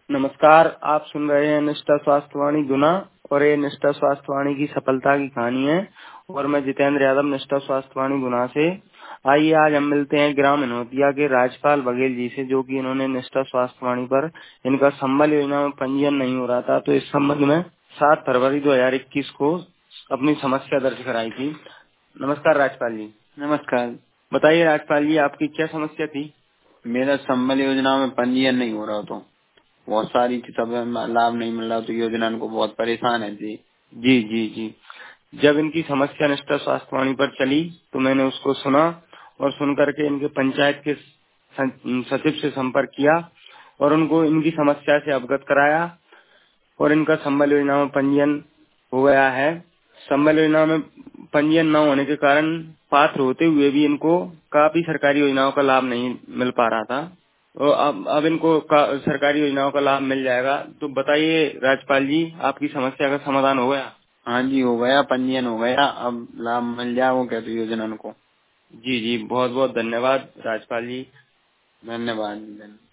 नमस्कार, आप सुन रहे हैं निष्ठा स्वास्थ्यवाणी गुना और ये निष्ठा स्वास्थ्यवाणी की सफलता की कहानी है। और मैं जितेंद्र यादव निष्ठा स्वास्थ्यवाणी गुना से। आइए आज हम मिलते हैं ग्राम हिनोतिया के राजपाल बघेल जी से, जो कि इन्होंने निष्ठा स्वास्थ्यवाणी पर इनका संबल योजना में पंजीयन नहीं हो रहा था, तो इस संबंध में 7 फरवरी 2021 को अपनी समस्या दर्ज कराई थी। नमस्कार राजपाल जी। नमस्कार। बताइए राजपाल जी, आपकी क्या समस्या थी? मेरा संबल योजना में पंजीयन नहीं हो रहा, तो बहुत सारी थी, सब लाभ नहीं मिल रहा, तो योजना को बहुत परेशान है जी। जी जी जी। जब इनकी समस्या निष्ठा स्वास्थ्यवाणी पर चली तो मैंने उसको सुना और सुन करके इनके पंचायत के सचिव से संपर्क किया और उनको इनकी समस्या से अवगत कराया और इनका संबल योजना में पंजीयन हो गया है। संबल योजना में पंजीयन न होने के कारण पात्र होते हुए भी इनको काफी सरकारी योजनाओं का लाभ नहीं मिल पा रहा था, और अब इनको सरकारी योजनाओं का लाभ मिल जाएगा। तो बताइए राजपाल जी, आपकी समस्या का समाधान हो गया? हाँ जी, हो गया, पंजीयन हो गया, अब लाभ मिल जाओ क्या तो योजना को। जी जी, बहुत बहुत धन्यवाद राजपाल जी। धन्यवाद।